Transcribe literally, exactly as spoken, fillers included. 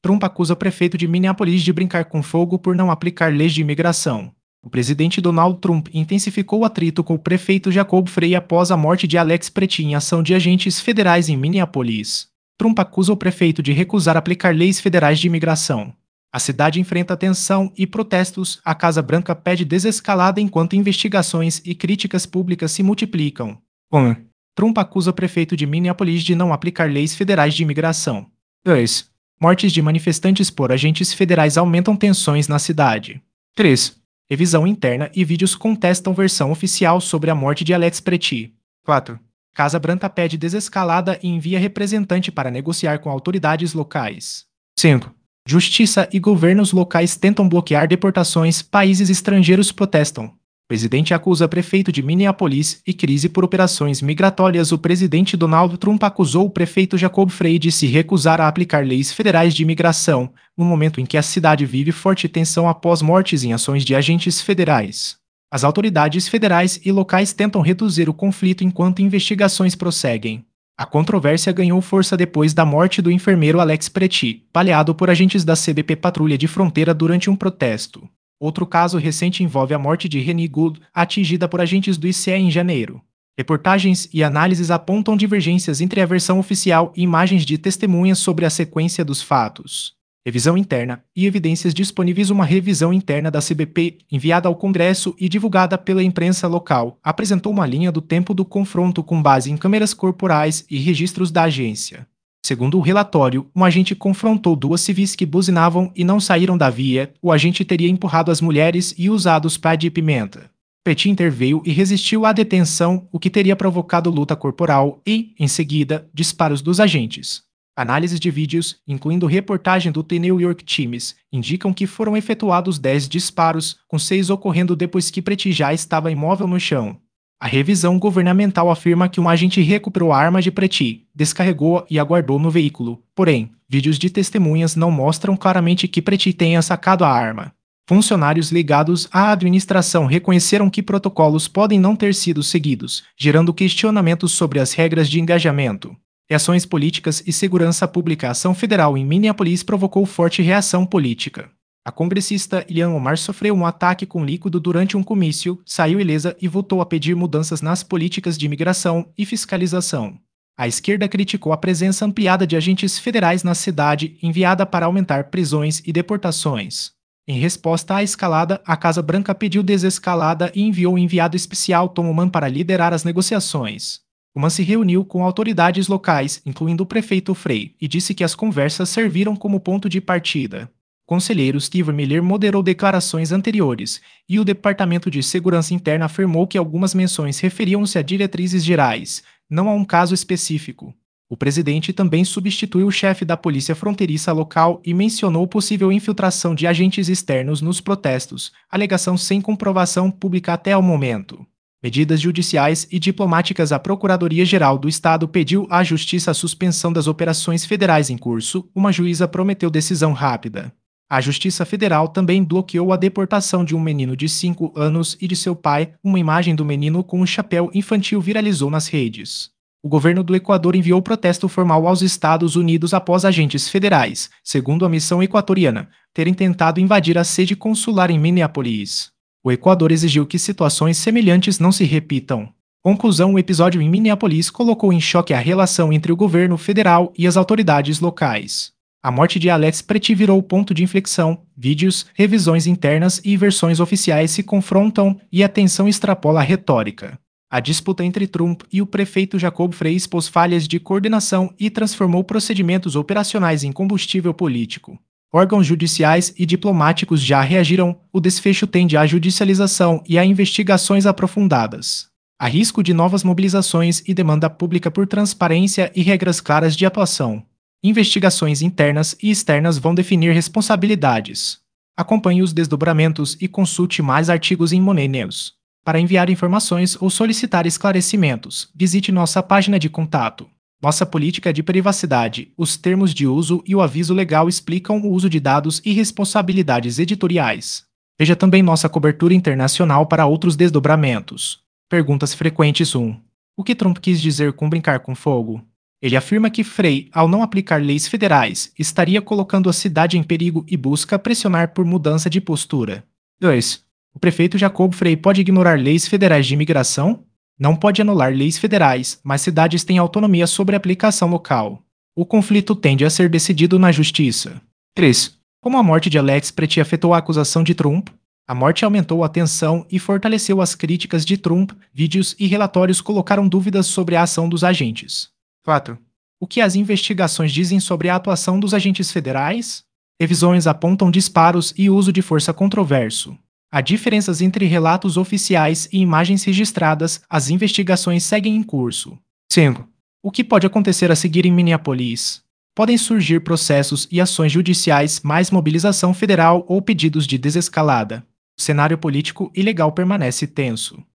Trump acusa o prefeito de Minneapolis de brincar com fogo por não aplicar leis de imigração. O presidente Donald Trump intensificou o atrito com o prefeito Jacob Frey após a morte de Alex Pretti em ação de agentes federais em Minneapolis. Trump acusa o prefeito de recusar aplicar leis federais de imigração. A cidade enfrenta tensão e protestos. A Casa Branca pede desescalada enquanto investigações e críticas públicas se multiplicam. um. Trump acusa o prefeito de Minneapolis de não aplicar leis federais de imigração. dois. Mortes de manifestantes por agentes federais aumentam tensões na cidade. três. Revisão interna e vídeos contestam versão oficial sobre a morte de Alex Pretti. quatro. Casa Branca pede desescalada e envia representante para negociar com autoridades locais. cinco. Justiça e governos locais tentam bloquear deportações. Países estrangeiros protestam. O presidente acusa prefeito de Minneapolis e crise por operações migratórias. O presidente Donald Trump acusou o prefeito Jacob Frey de se recusar a aplicar leis federais de imigração, no momento em que a cidade vive forte tensão após mortes em ações de agentes federais. As autoridades federais e locais tentam reduzir o conflito enquanto investigações prosseguem. A controvérsia ganhou força depois da morte do enfermeiro Alex Pretti, baleado por agentes da C B P Patrulha de Fronteira durante um protesto. Outro caso recente envolve a morte de Renee Gould, atingida por agentes do I C E em janeiro. Reportagens e análises apontam divergências entre a versão oficial e imagens de testemunhas sobre a sequência dos fatos. Revisão interna e evidências disponíveis. Uma revisão interna da C B P, enviada ao Congresso e divulgada pela imprensa local, apresentou uma linha do tempo do confronto com base em câmeras corporais e registros da agência. Segundo o relatório, um agente confrontou duas civis que buzinavam e não saíram da via. O agente teria empurrado as mulheres e usado spray de pimenta. Pretti interveio e resistiu à detenção, o que teria provocado luta corporal e, em seguida, disparos dos agentes. Análises de vídeos, incluindo reportagem do The New York Times, indicam que foram efetuados dez disparos, com seis ocorrendo depois que Pretti já estava imóvel no chão. A revisão governamental afirma que um agente recuperou a arma de Pretti, descarregou-a e a guardou no veículo. Porém, vídeos de testemunhas não mostram claramente que Pretti tenha sacado a arma. Funcionários ligados à administração reconheceram que protocolos podem não ter sido seguidos, gerando questionamentos sobre as regras de engajamento. Reações políticas e segurança pública. A ação federal em Minneapolis provocou forte reação política. A congressista Ilhan Omar sofreu um ataque com líquido durante um comício, saiu ilesa e voltou a pedir mudanças nas políticas de imigração e fiscalização. A esquerda criticou a presença ampliada de agentes federais na cidade, enviada para aumentar prisões e deportações. Em resposta à escalada, a Casa Branca pediu desescalada e enviou um enviado especial Tom Homan para liderar as negociações. Homan se reuniu com autoridades locais, incluindo o prefeito Frey, e disse que as conversas serviram como ponto de partida. O conselheiro Steve Miller moderou declarações anteriores, e o Departamento de Segurança Interna afirmou que algumas menções referiam-se a diretrizes gerais, não a um caso específico. O presidente também substituiu o chefe da polícia fronteiriça local e mencionou possível infiltração de agentes externos nos protestos, alegação sem comprovação pública até o momento. Medidas judiciais e diplomáticas. A Procuradoria-Geral do Estado pediu à Justiça a suspensão das operações federais em curso. Uma juíza prometeu decisão rápida. A Justiça Federal também bloqueou a deportação de um menino de cinco anos e de seu pai. Uma imagem do menino com um chapéu infantil viralizou nas redes. O governo do Equador enviou protesto formal aos Estados Unidos após agentes federais, segundo a missão equatoriana, terem tentado invadir a sede consular em Minneapolis. O Equador exigiu que situações semelhantes não se repitam. Conclusão: o episódio em Minneapolis colocou em choque a relação entre o governo federal e as autoridades locais. A morte de Alex Pretti virou o ponto de inflexão. Vídeos, revisões internas e versões oficiais se confrontam e a tensão extrapola a retórica. A disputa entre Trump e o prefeito Jacob Frey expôs falhas de coordenação e transformou procedimentos operacionais em combustível político. Órgãos judiciais e diplomáticos já reagiram. O desfecho tende à judicialização e a investigações aprofundadas. Há risco de novas mobilizações e demanda pública por transparência e regras claras de atuação. Investigações internas e externas vão definir responsabilidades. Acompanhe os desdobramentos e consulte mais artigos em Money News. Para enviar informações ou solicitar esclarecimentos, visite nossa página de contato. Nossa política de privacidade, os termos de uso e o aviso legal explicam o uso de dados e responsabilidades editoriais. Veja também nossa cobertura internacional para outros desdobramentos. Perguntas frequentes um. O que Trump quis dizer com brincar com fogo? Ele afirma que Frey, ao não aplicar leis federais, estaria colocando a cidade em perigo e busca pressionar por mudança de postura. dois. O prefeito Jacob Frey pode ignorar leis federais de imigração? Não pode anular leis federais, mas cidades têm autonomia sobre a aplicação local. O conflito tende a ser decidido na justiça. três. Como a morte de Alex Preti afetou a acusação de Trump? A morte aumentou a tensão e fortaleceu as críticas de Trump. Vídeos e relatórios colocaram dúvidas sobre a ação dos agentes. quatro. O que as investigações dizem sobre a atuação dos agentes federais? Revisões apontam disparos e uso de força controverso. Há diferenças entre relatos oficiais e imagens registradas, as investigações seguem em curso. cinco. O que pode acontecer a seguir em Minneapolis? Podem surgir processos e ações judiciais, mais mobilização federal ou pedidos de desescalada. O cenário político e legal permanece tenso.